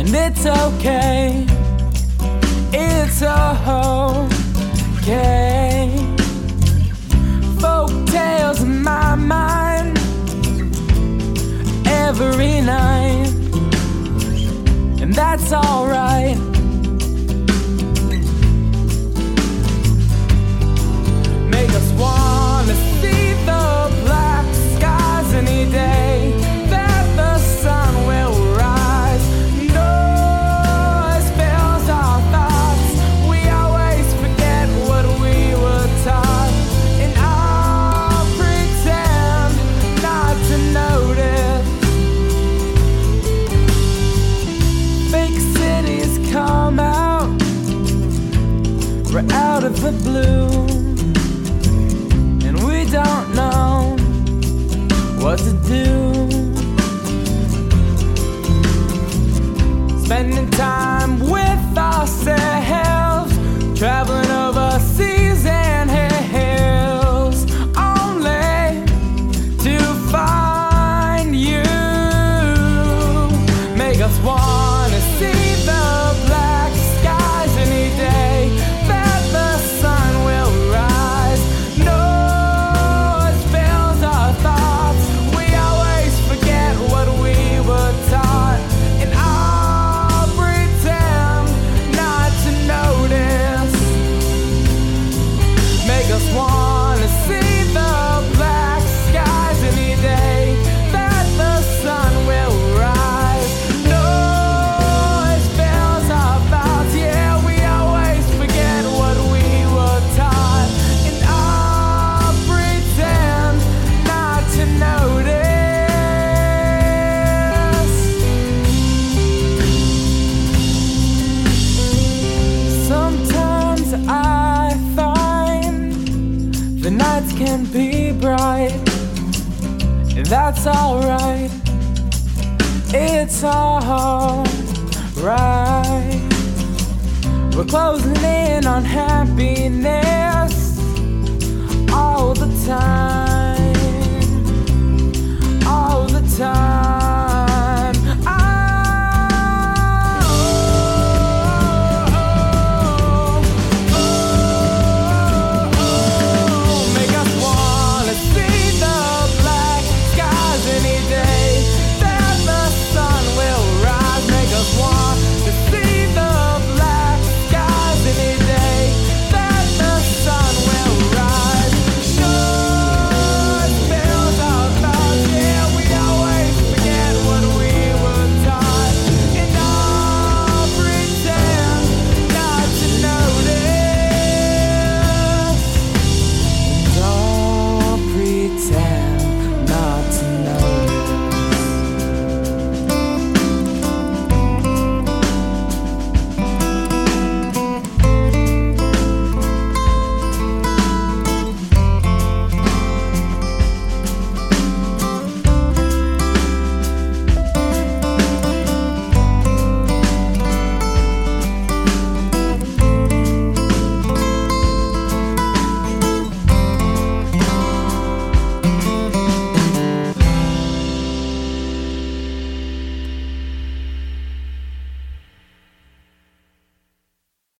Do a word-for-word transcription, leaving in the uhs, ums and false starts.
And it's okay, it's okay. Folk tales in my mind every night, and that's alright. Make us wanna see the black skies any day that the sun will rise. Noise fills our thoughts, we always forget what we were taught, and I'll pretend not to notice. Fake cities come out right out of the blue, and we don't know what to do. Spending time with ourselves, traveling overseas and hills, only to find you. Make us wanna see the black skies any day that the sun will rise. Noise fills our thoughts, we always forget what we were taught, and I'll pretend not to notice. Make us wanna see the black skies any day that the sun will rise. Noise fills our thoughts, yeah, we always forget what we were taught, and I'll pretend not to notice. Sometimes I find the nights can be bright, and that's alright. It's alright. We're closing in on happiness all the time.